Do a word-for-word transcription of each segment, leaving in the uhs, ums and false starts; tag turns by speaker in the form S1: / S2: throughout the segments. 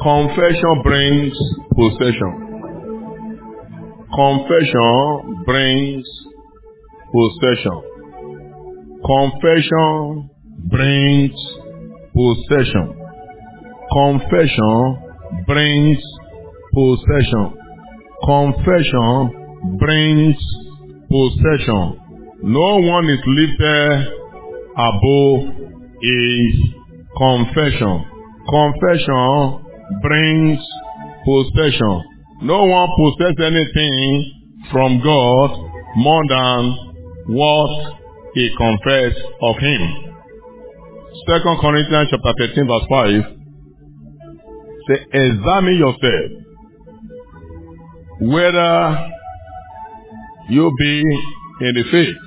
S1: Confession brings possession. Confession brings possession. Confession brings possession. Confession brings possession. Confession brings possession. No one is lifted above his confession. Confession brings possession. No one possesses anything from God more than what he confessed of him. Second Corinthians chapter thirteen verse five say, examine yourself whether you be in the faith.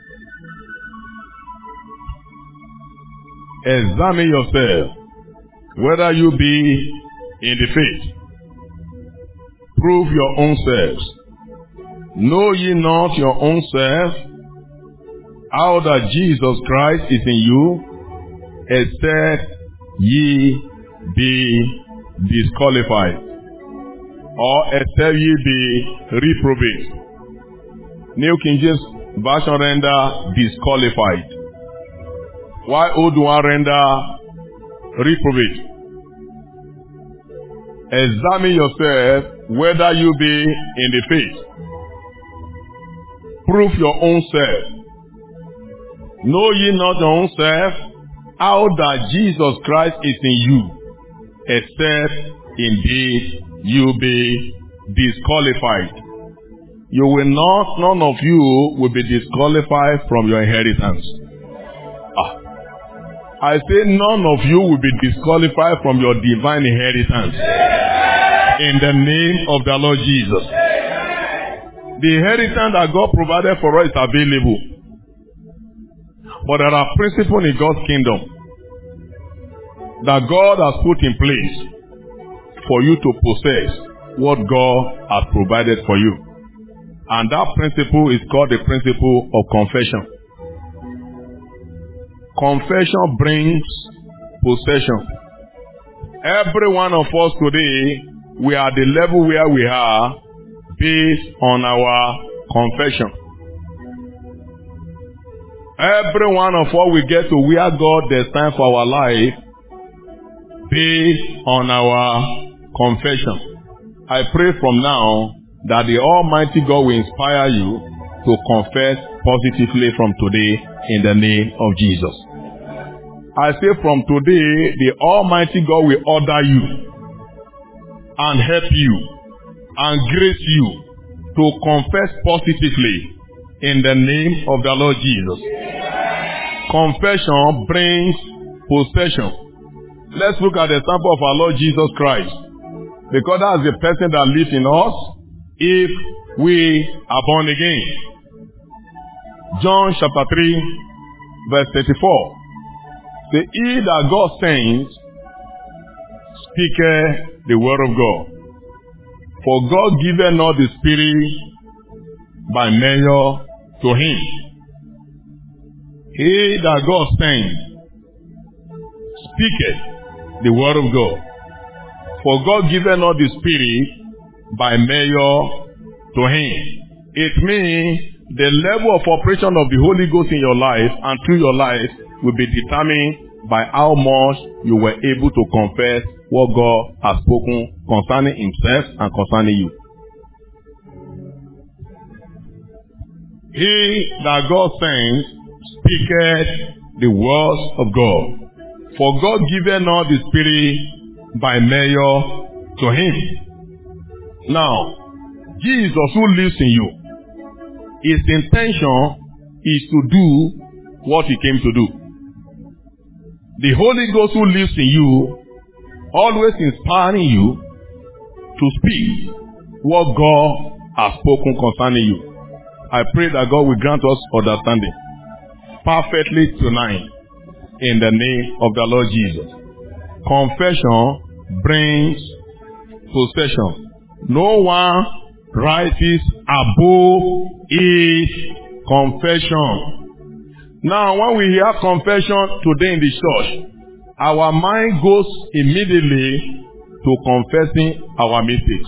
S1: Examine yourself whether you be in the faith. Prove your own selves. Know ye not your own self, how that Jesus Christ is in you, except ye be disqualified, or except ye be reprobate. New King James Version render disqualified, while Old One render reprobate. Examine yourself whether you be in the faith. Prove your own self. Know ye not your own self, how that Jesus Christ is in you, except indeed you be disqualified. You will not, none of you will be disqualified from your inheritance. Ah. I say none of you will be disqualified from your divine inheritance. In the name of the Lord Jesus. The inheritance that God provided for us is available. But there are principles in God's kingdom that God has put in place for you to possess what God has provided for you. And that principle is called the principle of confession. Confession brings possession. Every one of us today, we are at the level where we are based on our confession. Every one of us will get to where God destined for our life based on our confession. I pray from now that the Almighty God will inspire you to confess positively from today in the name of Jesus. I say from today, the Almighty God will order you and help you and grace you to confess positively in the name of the Lord Jesus. Confession brings possession. Let's look at the example of our Lord Jesus Christ, because that's the person that lives in us if we are born again. John chapter three verse thirty-four. Say, he that God sends speaketh the word of God. For God giveth not the Spirit by measure to him. He that God sends speaketh the word of God. For God giveth not the Spirit by measure to him. It means the level of operation of the Holy Ghost in your life and through your life will be determined by how much you were able to confess what God has spoken concerning himself and concerning you. He that God sends speaketh the words of God. For God giveth not the Spirit by measure to him. Now, Jesus who lives in you, his intention is to do what he came to do. The Holy Ghost who lives in you, always inspiring you to speak what God has spoken concerning you. I pray that God will grant us understanding perfectly tonight in the name of the Lord Jesus. Confession brings possession. No one rises above his confession. Now, when we hear confession today in the church, our mind goes immediately to confessing our mistakes.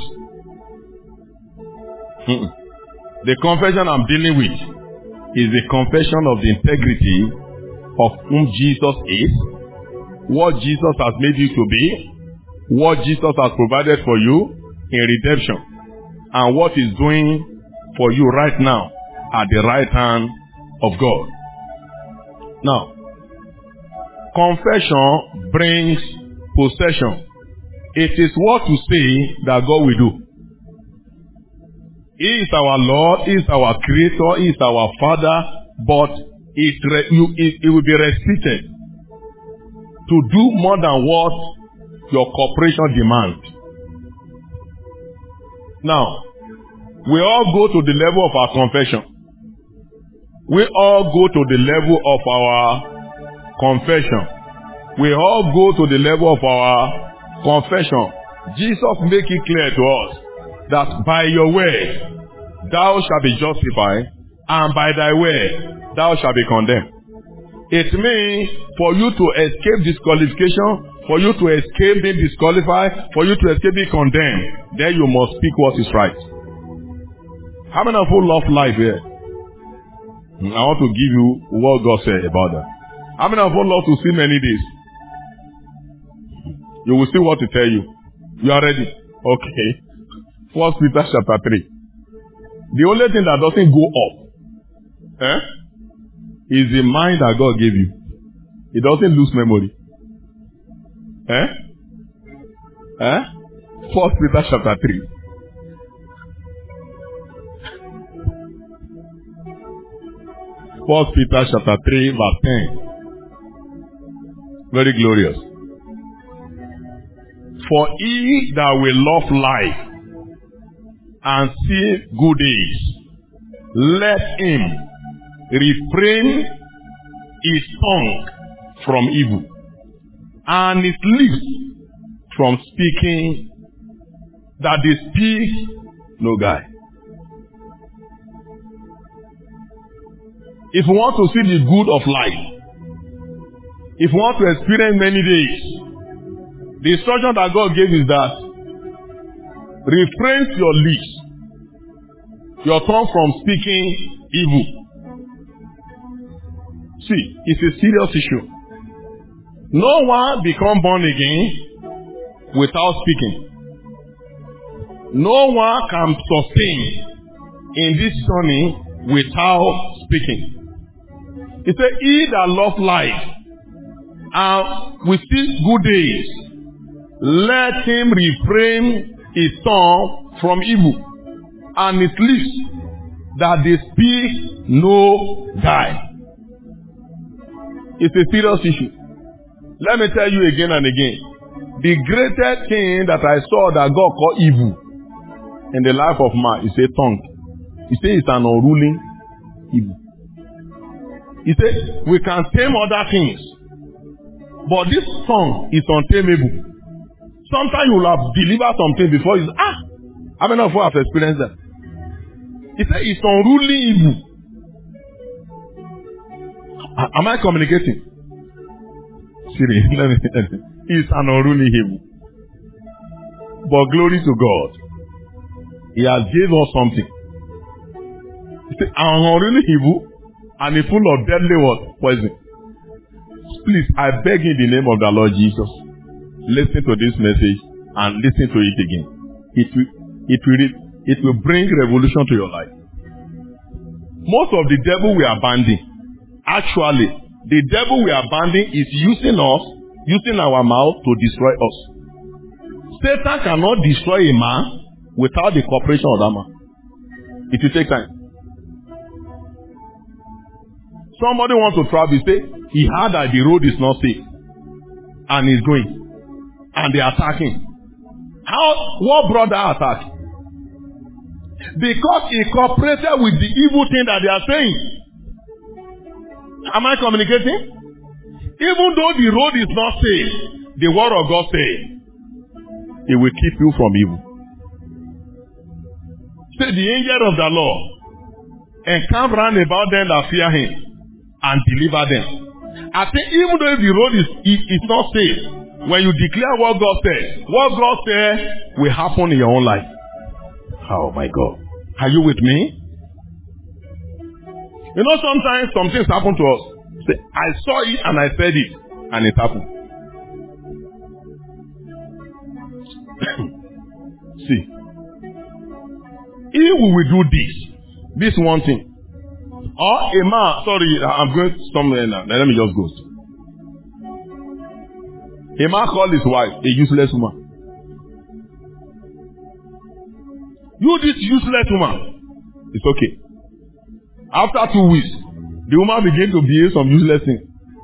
S1: Mm-mm. The confession I'm dealing with is the confession of the integrity of whom Jesus is, what Jesus has made you to be, what Jesus has provided for you in redemption, and what He's doing for you right now at the right hand of God. Now, confession brings possession. It is what you say that God will do. He is our Lord, He is our Creator, He is our Father, but it, re- you, it, it will be restricted to do more than what your corporation demands. Now, we all go to the level of our confession. We all go to the level of our confession. We all go to the level of our confession. Jesus make it clear to us that by your word thou shalt be justified, and by thy word thou shalt be condemned. It means for you to escape disqualification, for you to escape being disqualified, for you to escape being condemned, then you must speak what is right. How many of you love life here? I want to give you what God said about that. How many of you love to see many days? You will see what to tell you. You are ready? Okay. First Peter chapter three. The only thing that doesn't go up eh, is the mind that God gave you. It doesn't lose memory. Eh? Eh? First Peter chapter three. First Peter chapter three verse ten. Very glorious. For he that will love life and see good days, let him refrain his tongue from evil and his lips from speaking, that they speak no guile. If you want to see the good of life, if you want to experience many days, the instruction that God gave is that refrain your lips, your tongue from speaking evil. See, it's a serious issue. No one become born again without speaking. No one can sustain in this journey without speaking. He said, he that loves life and will see good days, let him refrain his tongue from evil, and his lips that they speak no guile. It's a serious issue. Let me tell you again and again. The greatest thing that I saw that God called evil in the life of man is a tongue. He says it's an unruly evil. He said we can tame other things, but this tongue is untamable. Sometimes you will have delivered something before you say, ah, how many of you have experienced that? He said it's unruly evil. Am I communicating? Seriously, let me tell you. It's an unruly evil. But glory to God. He has gave us something. He said, an unruly evil and a full of deadly what? Poison. Please, I beg in the name of the Lord Jesus, listen to this message and listen to it again. It will, it will, it will bring revolution to your life. Most of the devil we are banding, actually, the devil we are banding is using us, using our mouth to destroy us. Satan cannot destroy a man without the cooperation of that man. It will take time. Somebody wants to travel, say, he heard that the road is not safe. And he's going. And they are attacking. How, what brought that attack? Because he cooperated with the evil thing that they are saying. Am I communicating? Even though the road is not safe, the word of God says, it will keep you from evil. Say the angel of the Lord encamp round about them that fear him and deliver them. I think even though the road is, is, is not safe, When you declare what God said, what God said will happen in your own life. Oh my God. Are you with me? You know, sometimes some things happen to us. Say, I saw it and I said it, and it happened. See, if we will do this, this one thing, or a man, sorry, I'm going somewhere now. Let me just go. A man called his wife a useless woman. You, this useless woman, it's okay. After two weeks, the woman began to behave some useless things.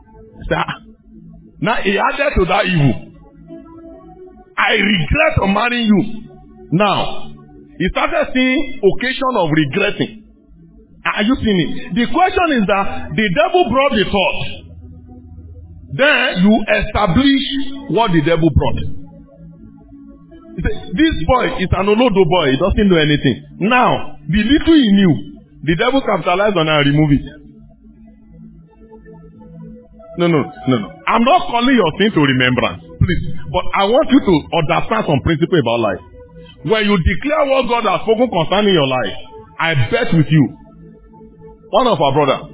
S1: Now he added to that evil. I regret on marrying you. Now, he started seeing occasion of regretting. Are you seeing it? The question is that the devil brought the thought. Then you establish what the devil brought. This boy is an olodo boy. He doesn't know anything. Now, the little he knew, the devil capitalized on and removed it. No, no, no, no. I'm not calling your sin to remembrance, please. But I want you to understand some principle about life. When you declare what God has spoken concerning your life, I bet with you, one of our brothers,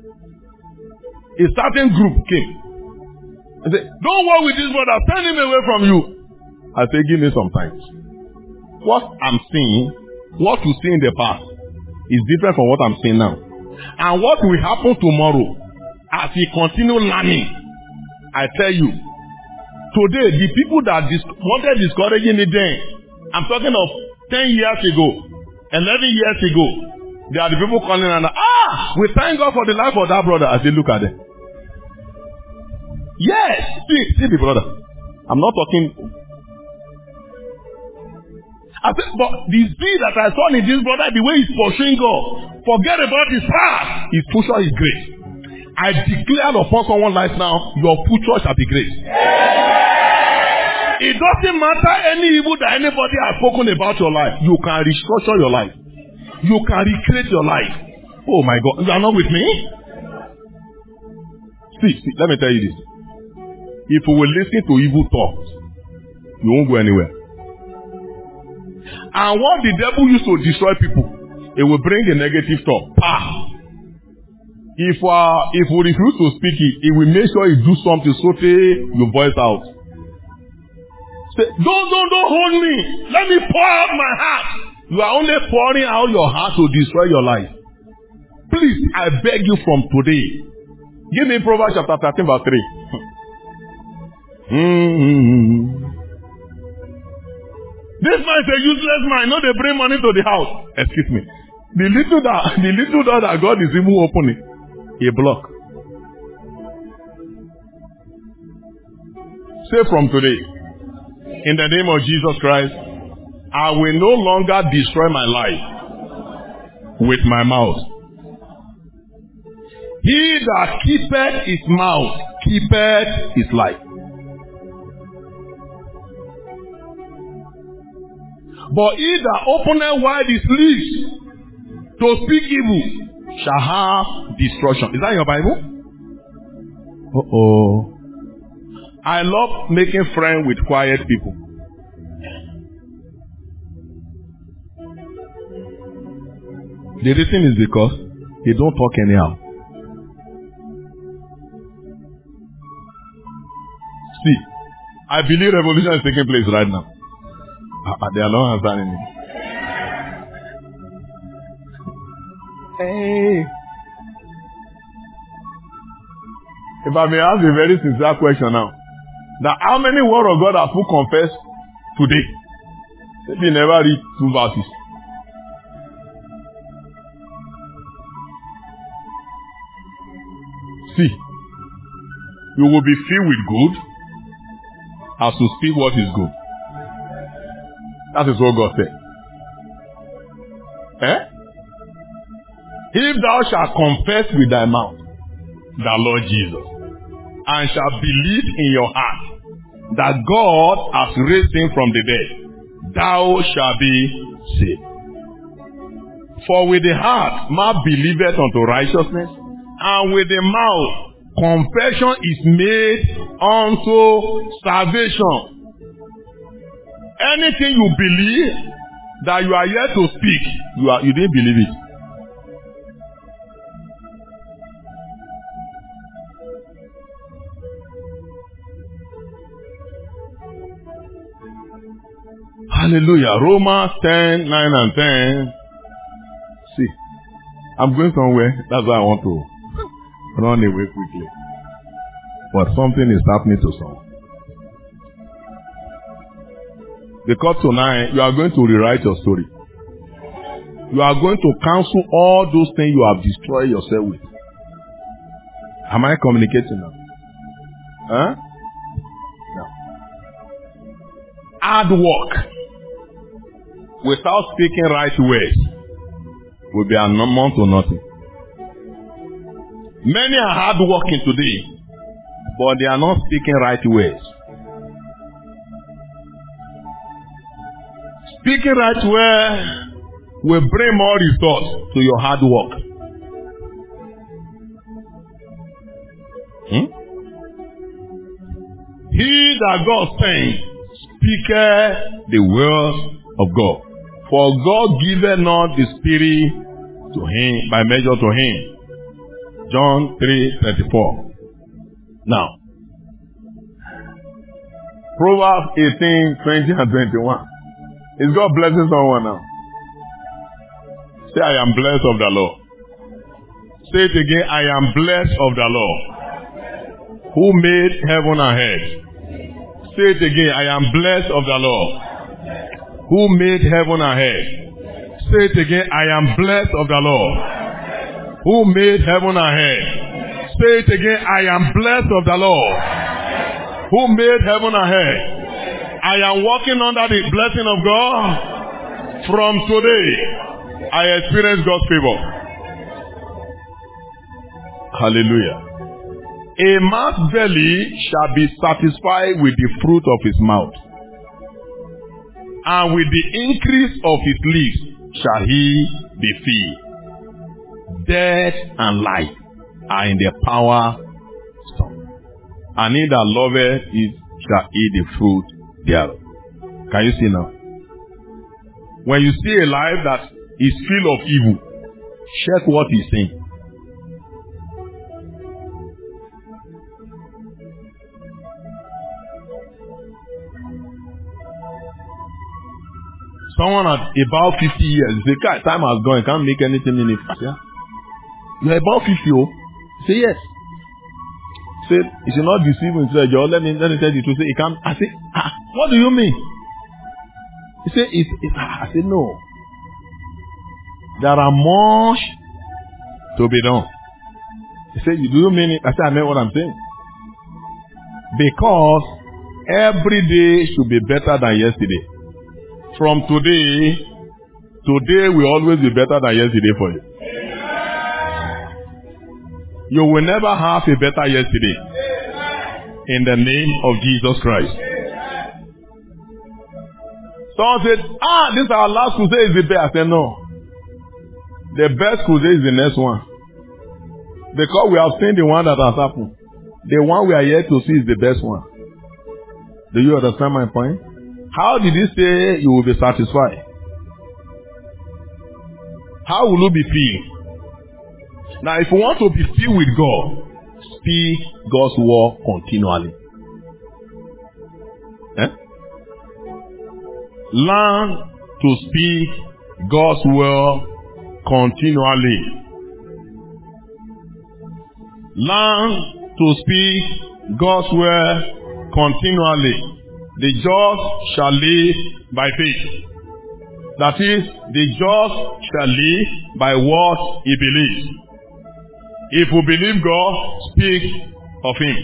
S1: a certain group came and said, don't work with this brother, send him away from you. I say, give me some time. What I'm seeing, what you see in the past, is different from what I'm seeing now. And what will happen tomorrow, as we continue learning, I tell you, today, the people that dis- wanted discouraging me then, I'm talking of ten years ago, eleven years ago, they are the people calling and, ah, we thank God for the life of that brother. As they look at them. Yes, see, see the brother. I'm not talking. I said, but the zeal that I saw in this brother, the way he's pursuing God, forget about his past. His future is great. I declare upon someone's life now, your future shall be great. It doesn't matter any evil that anybody has spoken about your life. You can restructure your life. You can recreate your life. Oh my God. You are not with me? See, see, let me tell you this. If you will listen to evil thoughts, you won't go anywhere. And what the devil used to destroy people, it will bring a negative thought. Ah. If uh, if we refuse to speak it, it will make sure you do something so you voice out. Say, don't, don't, don't hold me. Let me pour out my heart. You are only pouring out your heart to destroy your life. Please, I beg you from today. Give me Proverbs chapter thirteen verse three. Mm-hmm. This man is a useless man. No, they bring money to the house. Excuse me. The little that, the little door that God is even opening, he block. Say from today, in the name of Jesus Christ, I will no longer destroy my life with my mouth. He that keepeth his mouth keepeth his life. But he that openeth wide his lips to speak evil shall have destruction. Is that in your Bible? Uh-oh. I love making friends with quiet people. The reason is because they don't talk anyhow. See, I believe revolution is taking place right now. Uh, they are not answering me. Hey. If I may ask a very sincere question now. That how many words of God have you confessed today? Maybe you never read two verses. See, you will be filled with good as to speak what is good. That is what God said. Eh? If thou shalt confess with thy mouth the Lord Jesus, and shalt believe in your heart that God has raised him from the dead, thou shalt be saved. For with the heart man believeth unto righteousness, and with the mouth confession is made unto salvation. Anything you believe that you are yet to speak, you are you didn't believe it. Hallelujah. Romans ten, nine and ten. See, I'm going somewhere. That's why I want to run away quickly. But something is happening to some. Because tonight, you are going to rewrite your story. You are going to cancel all those things you have destroyed yourself with. Am I communicating now? Huh? No. Hard work without speaking right words will be amount to nothing. Many are hard working today, but they are not speaking right words. Speaking right words will bring more results to your hard work. Hmm? He that God sent speaketh the word of God. For God giveth not the Spirit to him by measure to him. John three thirty-four. Now, Proverbs eighteen, twenty and twenty-one. Is God blessing someone now? Say, I am blessed of the Lord. Say it again, I am blessed of the Lord. Who made heaven and earth? Say it again, I am blessed of the Lord. Who made heaven and earth? Say it again, I am blessed of the Lord. Who made heaven and earth? Say it again, I am blessed of the Lord. Who made heaven and earth? I am walking under the blessing of God. From today, I experience God's favor. Hallelujah. A man's belly shall be satisfied with the fruit of his mouth, and with the increase of his lips shall he be filled. Death and life are in the power of tongue, and he that loveth it shall eat the fruit thereof. Can you see now? When you see a life that is full of evil, check what he's saying. Someone at about fifty years, you say, time has gone, you can't make anything in it. Yeah? You're about fifty, oh? Say yes. Say, you should not deceive himself, Joe. Let me, let me tell you to say, he can't. I say, ah, what do you mean? He say, it's, it's, ah. I say, no. There are much to be done. He said, do you mean it? I said, I mean what I'm saying. Because every day should be better than yesterday. From today, today will always be better than yesterday for you. You will never have a better yesterday. In the name of Jesus Christ. Someone said, ah, this is our last crusade is the best. I said, no. The best crusade is the next one. Because we have seen the one that has happened. The one we are yet to see is the best one. Do you understand my point? How did he say you will be satisfied? How will you be filled? Now, if you want to be filled with God, speak God's word continually. Eh? Learn to speak God's word continually. Learn to speak God's word continually. The just shall live by faith. That is, the just shall live by what he believes. If we believe God, speak of him.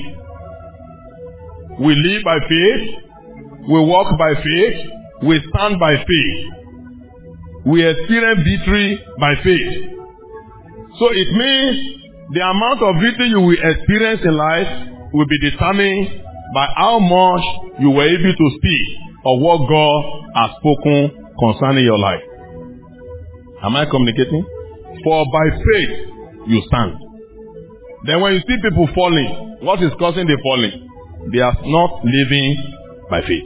S1: We live by faith. We walk by faith. We stand by faith. We experience victory by faith. So it means the amount of victory you will experience in life will be determined by how much you were able to speak of what God has spoken concerning your life. Am I communicating? For by faith you stand. Then when you see people falling, what is causing the falling? They are not living by faith.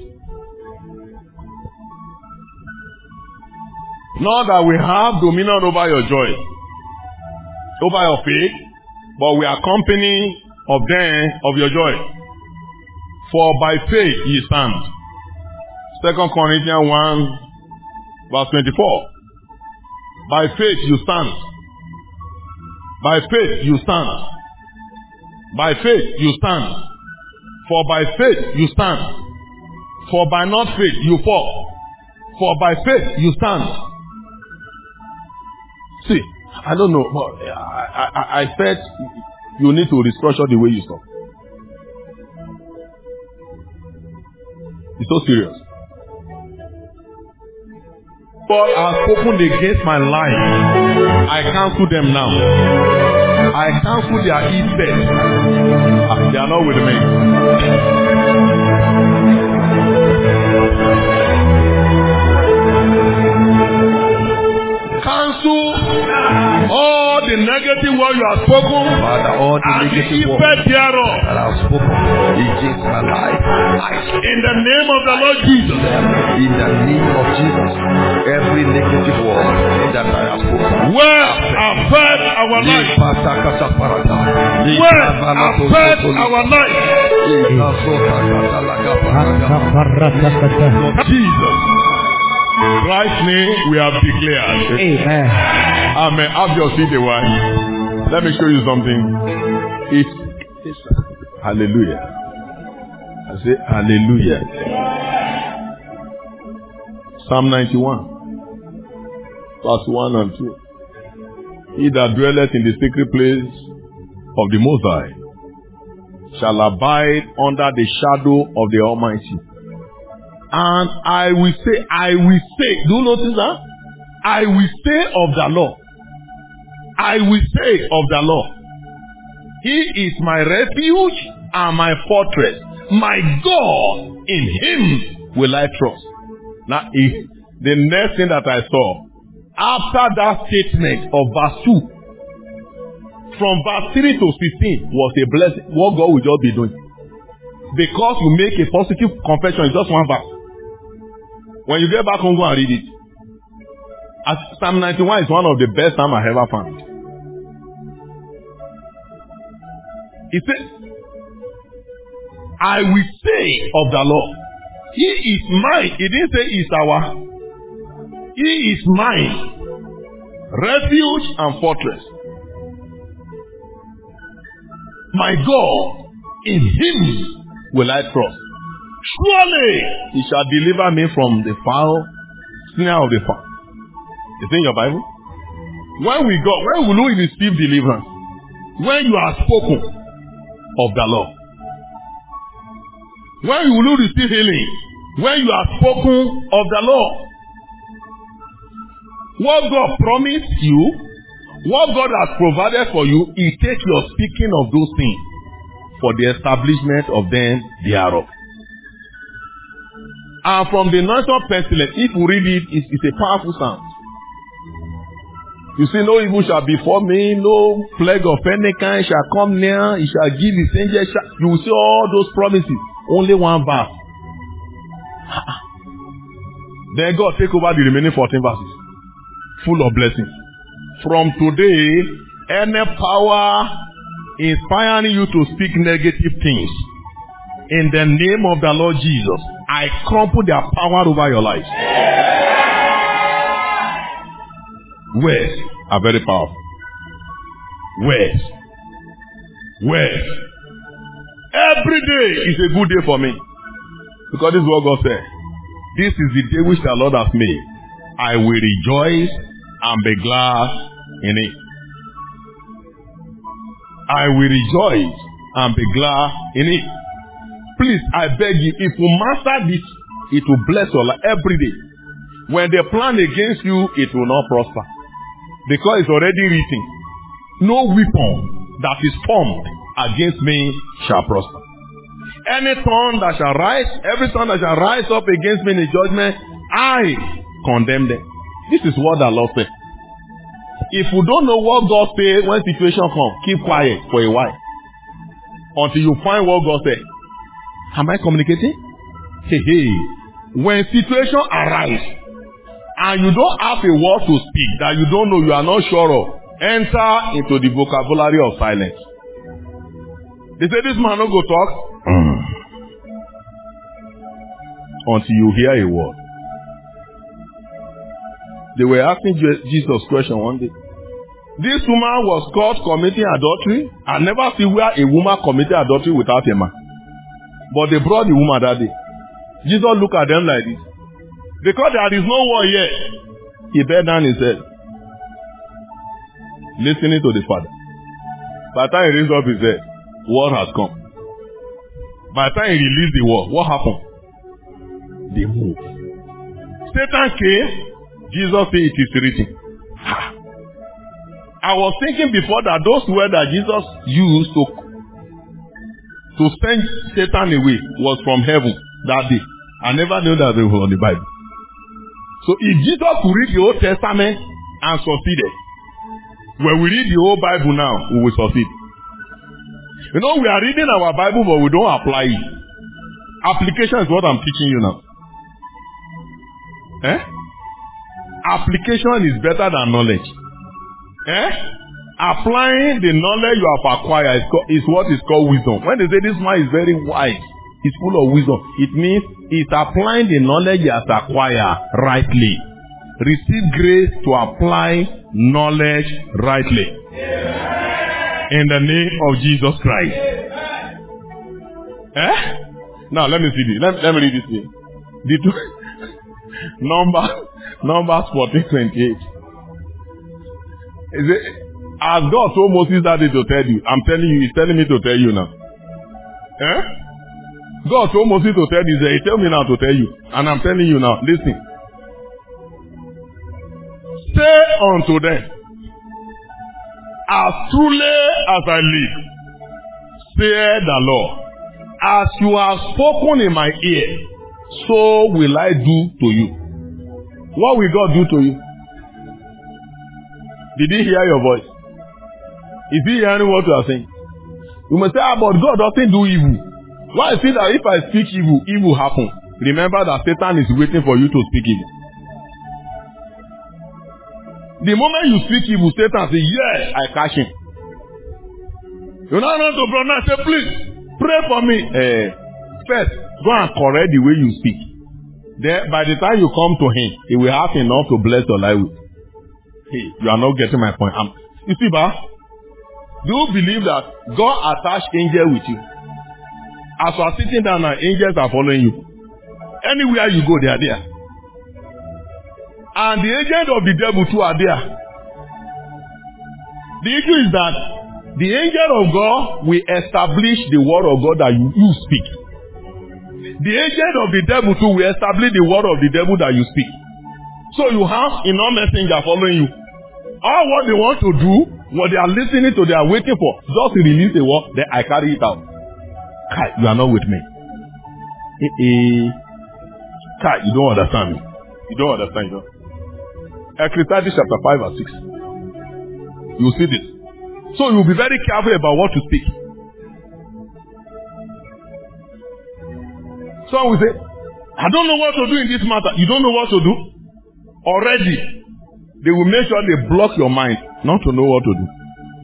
S1: Not that we have dominion over your joy, over your faith, but we are company of them of your joy. For by faith ye stand. Second Corinthians one, verse twenty-four. By faith you stand. By faith you stand. By faith you stand. For by faith you stand. For by not faith you fall. For by faith you stand. See, I don't know, but I, I, I said you need to restructure the way you talk. It's so serious. God has spoken against my life. I cancel them now. I cancel their effect. They are not with me. Cancel all the negative words you have spoken. Father, all the negative words that I have spoken against my life. In the name of the Lord Jesus. In the name of Jesus. Every negative word that I have spoken. Where affect our life. Where affect our life. Jesus. Christ's name we have declared. Amen. Amen. Have your seat a while. Let me show you something. It's, it's hallelujah. I say hallelujah. Psalm ninety-one, verse one and two. He that dwelleth in the secret place of the Most High shall abide under the shadow of the Almighty. And I will say, I will say, do you notice that? I will say of the Lord. I will say of the Lord. He is my refuge and my fortress. My God, in him will I trust. Now, if the next thing that I saw, after that statement of verse two, from verse three to sixteen was a blessing. What God will just be doing. Because you make a positive confession, it's just one verse. When you get back home, go and read it. As Psalm ninety-one is one of the best Psalms I ever found. He said, I will say of the Lord, he is mine. He didn't say he is our. He is mine. Refuge and fortress. My God, in him will I trust. Surely he shall deliver me from the foul snare of the foul. Is it in your Bible? When we go, when will we receive deliverance? When you are spoken of the Lord. When will you receive healing? When you are spoken of the Lord. What God promised you, what God has provided for you, He takes your speaking of those things for the establishment of them thereof. And from the natural pestilence, if you read it, it's, it's a powerful sound. You see, no evil shall befall me, no plague of any kind shall come near, he shall give his angels. You will see all those promises. Only one verse. Then God take over the remaining fourteen verses. Full of blessings. From today, any power inspiring you to speak negative things, in the name of the Lord Jesus, I crumple their power over your life. Words are very powerful. Words. Words. Every day is a good day for me. Because this is what God said. This is the day which the Lord has made. I will rejoice and be glad in it. I will rejoice and be glad in it. Please, I beg you, if you master this, it will bless your life every day. When they plan against you, it will not prosper. Because it's already written. No weapon that is formed against me shall prosper. Any tongue that shall rise, every tongue that shall rise up against me in judgment, I condemn them. This is what the Lord said. If you don't know what God says when situation comes, keep quiet for a while. Until you find what God said. Am I communicating? Hey, hey. When situation arise and you don't have a word to speak that you don't know, you are not sure of, enter into the vocabulary of silence. They say this man don't go talk until you hear a word. They were asking Jesus question one day. This woman was caught committing adultery. I never see where a woman committed adultery without a man. But they brought the woman that day. Jesus looked at them like this. Because there is no one yet. He bent down his head, listening to the Father. By the time he raised up his head, word has come. By the time he released the word, what happened? They moved. Satan came. Jesus said it is written. I was thinking before that those words that Jesus used to, to send Satan away was from heaven that day. I never knew that they were on the Bible. So if Jesus could read the Old Testament and succeeded, when we read the whole Bible now, we will succeed. You know, we are reading our Bible, but we don't apply it. Application is what I'm teaching you now. Eh? Application is better than knowledge. Eh? Applying the knowledge you have acquired is, co- is what is called wisdom. When they say this man is very wise, he's full of wisdom, it means he's applying the knowledge he has acquired rightly. Receive grace to apply knowledge rightly. In the name of Jesus Christ. Eh? Now let me see this. Let, let me read this here. The two Number Numbers fourteen twenty-eight. Is it, as God told Moses that day to tell you, I'm telling you, he's telling me to tell you now. Eh? God told Moses to tell you, he tell me now to tell you. And I'm telling you now, listen. Say unto them, as truly as I live, saith the Lord, as you have spoken in my ear, so will I do to you. What will God do to you? Did he hear your voice? Is he hearing what you are saying? You must say, ah, but God doesn't do evil. Why is it that if I speak evil, evil happens? Remember that Satan is waiting for you to speak evil. The moment you speak evil, Satan says, yes, I catch him. You now run to brother and say, please, pray for me. Uh, first, go and correct the way you speak. Then, by the time you come to him, he will have enough to bless your life with. Hey, you are not getting my point. I'm, you see, ba? Do you believe that God attached angel with you? As you are sitting down now, angels are following you. Anywhere you go, they are there. And the agent of the devil too are there. The issue is that the angel of God will establish the word of God that you, you speak. The agent of the devil too will establish the word of the devil that you speak. So you have enough messenger following you. All what they want to do, what they are listening to, they are waiting for, just to release the word, then I carry it out. Kai, you are not with me. Eh, eh. Kai, you don't understand me. You don't understand, you know. Ecclesiastes chapter five verse six. You will see this. So you will be very careful about what to speak. Some will say, I don't know what to do in this matter. You don't know what to do? Already, they will make sure they block your mind not to know what to do.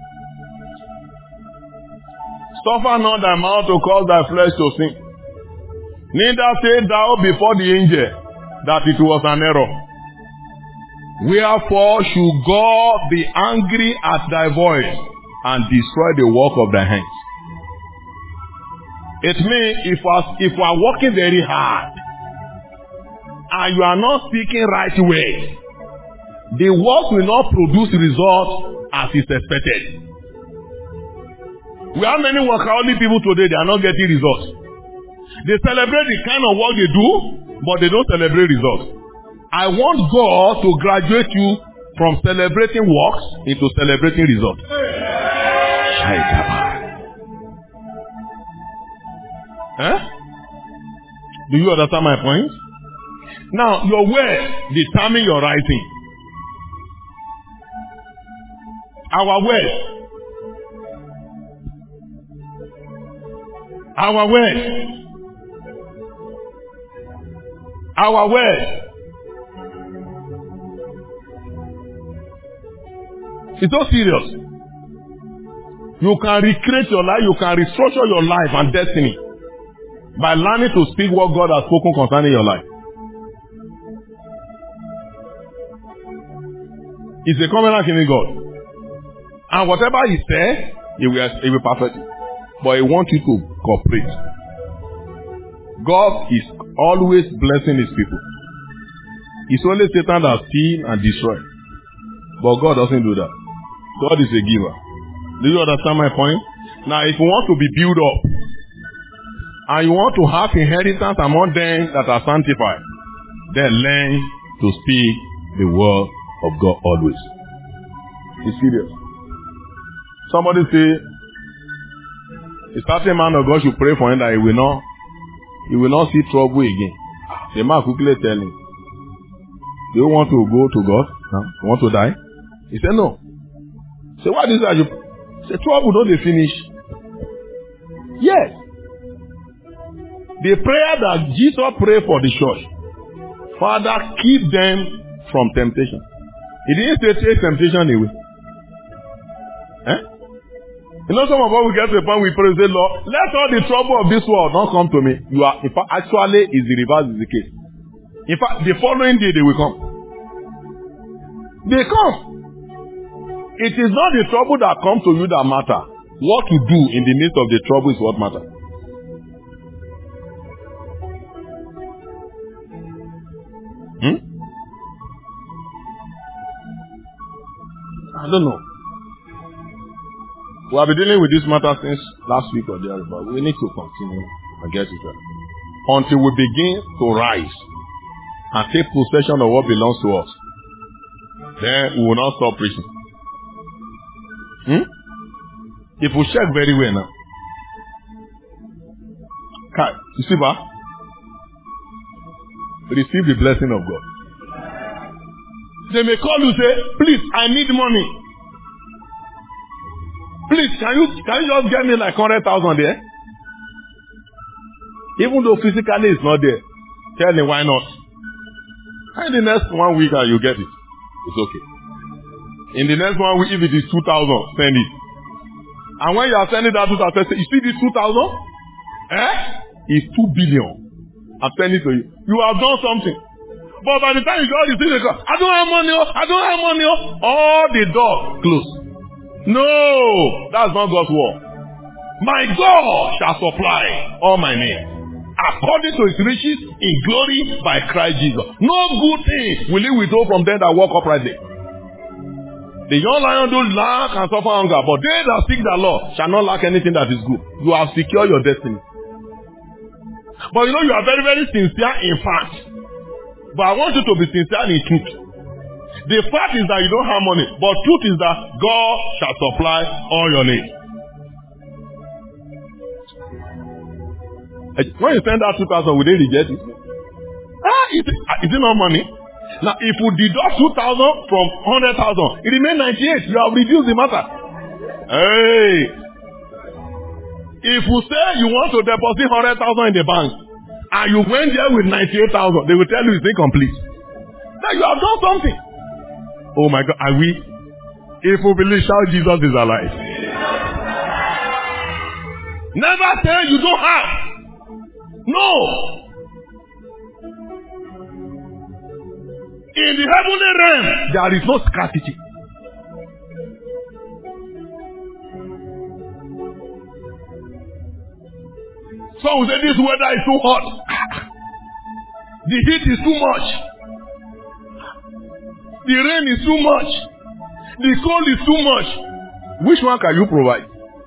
S1: Suffer not thy mouth to cause thy flesh to sin. Neither say thou before the angel that it was an error. Wherefore should God be angry at thy voice and destroy the work of thy hands? It means if we are, if we are working very hard and you are not speaking right way, the work will not produce results as is expected. We have many workaholic people today, they are not getting results. They celebrate the kind of work they do, but they don't celebrate results. I want God to graduate you from celebrating works into celebrating results. Huh? Do you understand my point? Now, your words determine your writing. Our words. Our words. Our words. It's so serious. You can recreate your life, you can restructure your life and destiny by learning to speak what God has spoken concerning your life. He's a covenant keeping God. And whatever he says, he will, he will perfect it. But he wants you to cooperate. God is always blessing his people. It's only Satan that steals and destroys. But God doesn't do that. God is a giver. Do you understand my point? Now, if you want to be built up, and you want to have inheritance among them that are sanctified, then learn to speak the word of God always. It's serious. Somebody say, a certain man of God should pray for him that he will not, he will not see trouble again. The man quickly tell him, do you want to go to God? Huh? You want to die? He said, no. Say, what is that? You say, trouble, don't they finish? Yes. The prayer that Jesus prayed for the church, Father, keep them from temptation. He didn't say take temptation away. Eh? You know, some of us will get to a point we pray and say, Lord, let all the trouble of this world not come to me. You are, in fact, actually, is the reverse is the case. In fact, the following day they will come. They come. It is not the trouble that comes to you that matter. What to do in the midst of the trouble is what matters. Hmm? I don't know. We have been dealing with this matter since last week or the other, but we need to continue and get it right. Until we begin to rise and take possession of what belongs to us, then we will not stop preaching. Hmm? If we check very well now. Okay, you see, ba? Receive the blessing of God. They may call you say, please, I need money. Please, can you can you just get me like one hundred thousand there? Even though physically it's not there. Tell me why not. And the next one week uh, you get it. It's okay. In the next one week, if it is two thousand, send it. And when you are sending that two thousand, you see this two thousand? Eh? It's two billion. I'm sending it to you. You have done something. But by the time you go, you see the God, I don't have money, oh, I don't have money, oh. All the doors closed. No, that's not God's word. My God shall supply all my needs according to his riches in glory by Christ Jesus. No good thing will he withhold from them that walk uprightly. The young lion do lack and suffer hunger, but they that seek the Lord shall not lack anything that is good. You have secured your destiny. But you know, you are very, very sincere in fact. But I want you to be sincere in truth. The fact is that you don't have money, but truth is that God shall supply all your needs. When you send out two thousand, will they reject it? Ah, is it, is it not money? Now, if you deduct two thousand from one hundred thousand, it remains ninety-eight. You have reduced the matter. Hey! If you say you want to deposit one hundred thousand in the bank, and you went there with ninety-eight thousand, they will tell you it's incomplete. Now you have done something. Oh my God, are we? If we believe, shout Jesus is alive. Never say you don't have. No. In the heavenly realm, there is no scarcity. Some will say this weather is too hot. The heat is too much. The rain is too much. The cold is too much. Which one can you provide?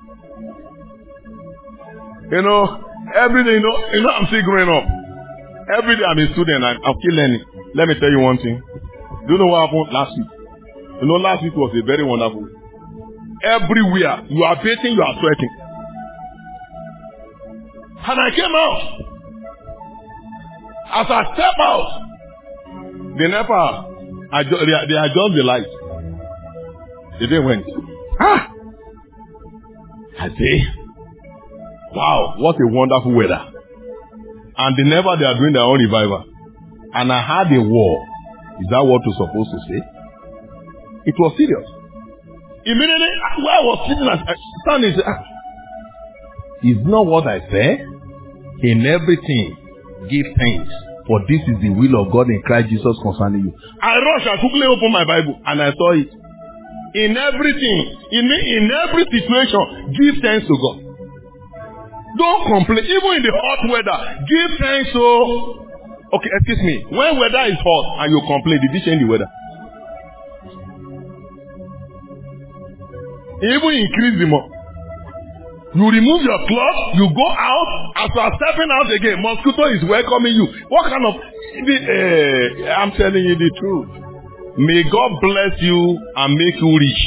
S1: You know, every day, you know, you know, I'm still growing up. Every day I'm a student, I'm, I'm still learning. Let me tell you one thing. Do you know what happened last week? You know, last week was a very wonderful week. Everywhere, you are bathing, you are sweating. And I came out. As I step out, the NEPA, I, they, they adjust the light. The day went. Ah! I say, wow, what a wonderful weather. And the never they are doing their own revival. And I had a war. Is that what you're supposed to say? It was serious. Immediately, where I was sitting and standing, ah, is not what I said. In everything, give thanks. For this is the will of God in Christ Jesus concerning you. I rushed, I quickly opened my Bible and I saw it. In everything, in, in every situation, give thanks to God. Don't complain. Even in the hot weather, give thanks to... Okay, excuse me. When weather is hot and you complain, did you change the weather? Even increase the more. You remove your clothes, you go out, as you are stepping out again, mosquito is welcoming you. What kind of... The, uh, I'm telling you the truth. May God bless you and make you rich.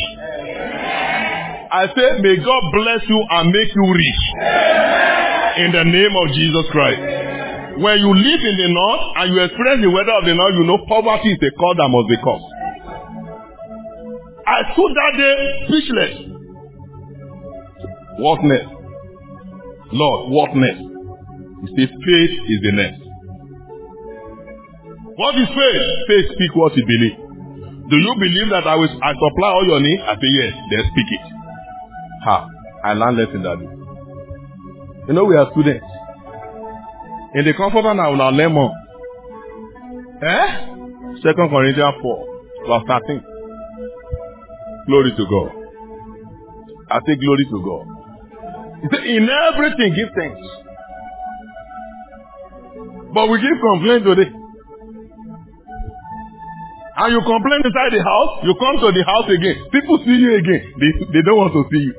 S1: I say, may God bless you and make you rich. In the name of Jesus Christ. When you live in the north and you experience the weather of the north, you know poverty is a cause that must be caused. I stood that day speechless. What next? Lord, what next? He said, faith is the next. What is faith? Faith speak what you believe. Do you believe that I will I supply all your needs? I say yes, then speak it. Ha! I learned lesson that day. You know we are students. In the comforter now, we will learn more. Eh? Second Corinthians four, verse thirteen. Glory to God. I say glory to God. He said, in everything give thanks. But we give complaint today. And you complain inside the house, you come to the house again. People see you again. They, they don't want to see you.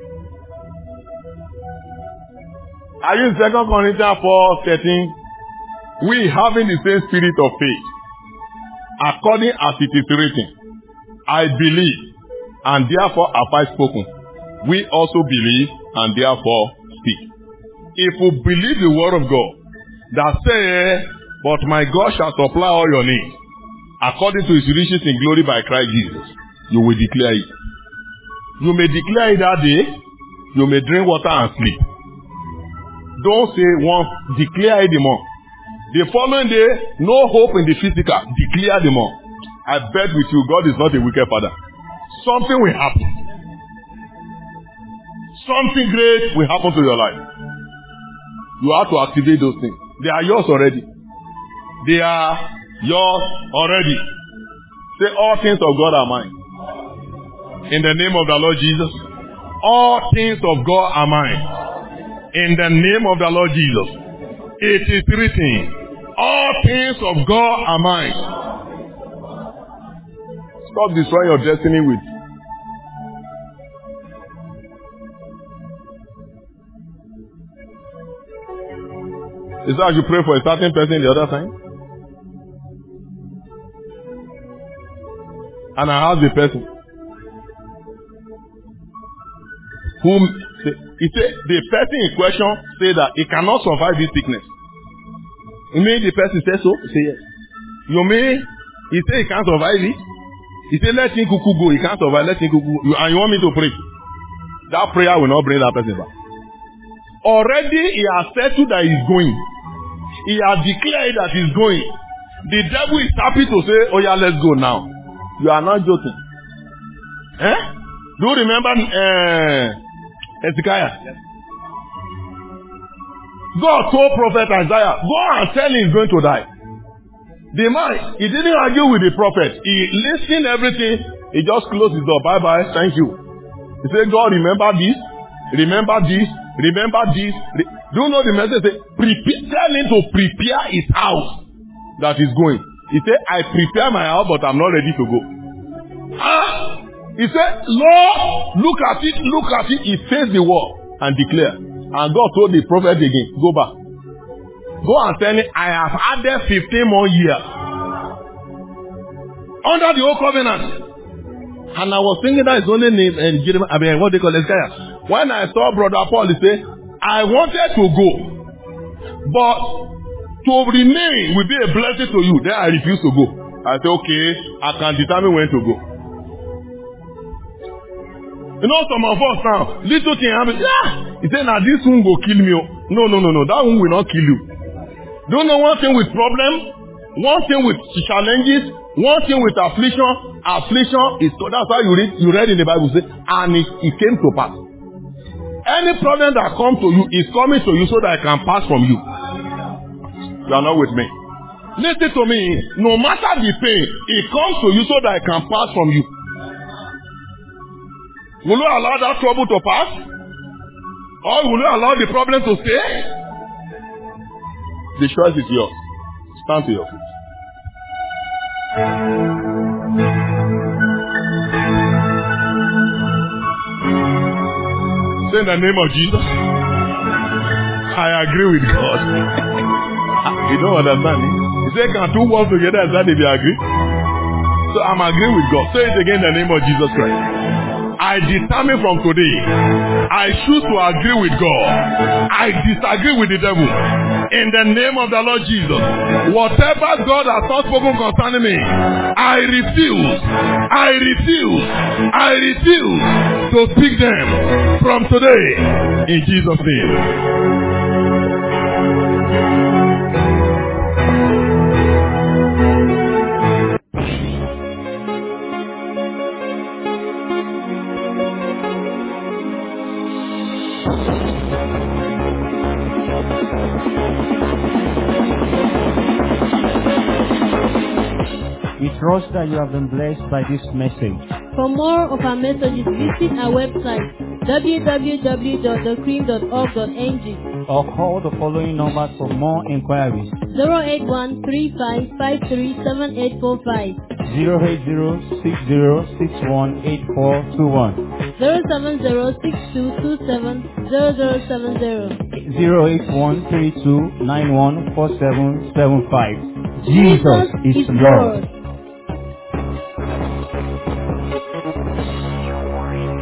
S1: Are you in Second Corinthians four thirteen? We having the same spirit of faith, according as it is written, I believe, and therefore have I spoken. We also believe, and therefore speak. If we believe the word of God, that says, but my God shall supply all your needs, according to his riches in glory by Christ Jesus, you will declare it. You may declare it that day, you may drink water and sleep. Don't say once, declare it the more. The following day, no hope in the physical, declare the more. I bet with you, God is not a wicked father. Something will happen. Something great will happen to your life. You have to activate those things. They are yours already. They are yours already. Say, all things of God are mine. In the name of the Lord Jesus. All things of God are mine. In the name of the Lord Jesus. It is written, all things of God are mine. Stop destroying your destiny with. Is that you pray for a certain person the other time? And I asked the person, whom he said the person in question said that he cannot survive this sickness. You mean the person said so? He said yes. You mean he said he can't survive it? He said let him cuckoo go. He can't survive. Let him cuckoo go. And you want me to pray? That prayer will not bring that person back. Already he has settled that he's going. He has declared that he's going. The devil is happy to say, oh yeah, let's go now. You are not joking. Eh? Do you remember uh, Hezekiah? Yes. God told prophet Isaiah, go and tell him he's going to die. The man, he didn't argue with the prophet. He listened everything. He just closed his door. Bye bye. Thank you. He said, God, remember this. Remember this. Remember this. Re- Do you know the message? Say, prepare, tell him to prepare his house that is going. He said, I prepare my house, but I'm not ready to go. Ah! He said, Lord, look at it, look at it. He faced the wall and declared. And God told the prophet again, go back. Go and tell him, I have added fifteen more years. Under the old covenant. And I was thinking that his only name, and Jeremiah, I mean, what they call Hezekiah. When I saw Brother Paul, he said, I wanted to go. But to remain will be a blessing to you. Then I refuse to go. I said, okay, I can determine when to go. You know, some of us now, little thing happen. Yeah. He said, now this one will kill me. No, no, no, no. That one will not kill you. Don't know one thing with problem, one thing with challenges, one thing with affliction. Affliction is, that's why you read, you read in the Bible, say, and it, it came to pass. Any problem that comes to you is coming to you so that I can pass from you. You are not with me. Listen to me. No matter the pain, it comes to you so that I can pass from you. Will you allow that trouble to pass? Or will you allow the problem to stay? The choice is yours. Stand to your feet. Say in the name of Jesus, I agree with God. You don't understand me? He said, can two work together as that if you agree? So I'm agreeing with God. Say it again in the name of Jesus Christ. I determine from today, I choose to agree with God. I disagree with the devil. In the name of the Lord Jesus, whatever God has not spoken concerning me, I refuse, I refuse, I refuse to speak them from today. In Jesus' name.
S2: We trust that you have been blessed by this message.
S3: For more of our messages, visit our website w w w dot the cream dot org dot n g
S2: or call the following numbers for more inquiries.
S3: zero eight one three five five three seven eight four five,
S2: zero eight zero six zero six one eight four two one,
S3: zero seven zero six two two seven zero zero seven zero,
S2: zero eight one three two nine one four seven seven five. Jesus, Jesus is Lord. Lord.